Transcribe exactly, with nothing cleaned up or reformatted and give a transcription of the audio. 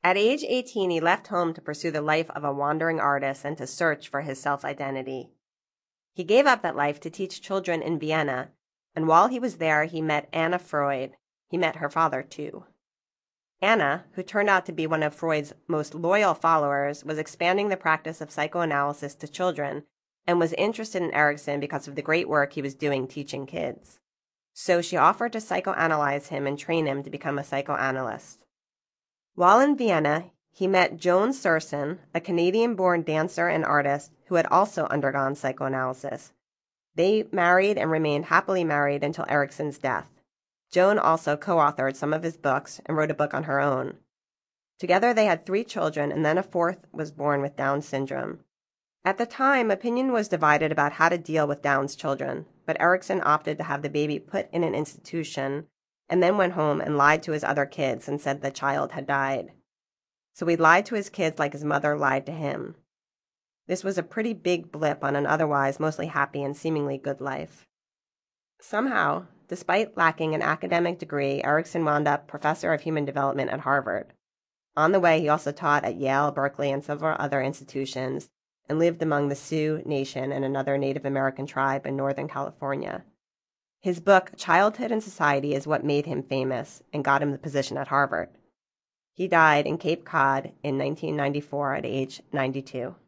At age eighteen, he left home to pursue the life of a wandering artist and to search for his self-identity. He gave up that life to teach children in Vienna, and while he was there, he met Anna Freud. He met her father, too. Anna, who turned out to be one of Freud's most loyal followers, was expanding the practice of psychoanalysis to children and was interested in Erikson because of the great work he was doing teaching kids. So she offered to psychoanalyze him and train him to become a psychoanalyst. While in Vienna, he met Joan Serson, a Canadian-born dancer and artist who had also undergone psychoanalysis. They married and remained happily married until Erikson's death. Joan also co-authored some of his books and wrote a book on her own. Together they had three children, and then a fourth was born with Down syndrome. At the time, opinion was divided about how to deal with Down's children, but Erikson opted to have the baby put in an institution and then went home and lied to his other kids and said the child had died. So he lied to his kids like his mother lied to him. This was a pretty big blip on an otherwise mostly happy and seemingly good life. Somehow, despite lacking an academic degree, Erikson wound up professor of human development at Harvard. On the way, he also taught at Yale, Berkeley, and several other institutions, and lived among the Sioux Nation and another Native American tribe in Northern California. His book, Childhood and Society, is what made him famous and got him the position at Harvard. He died in Cape Cod in nineteen ninety-four at age ninety-two.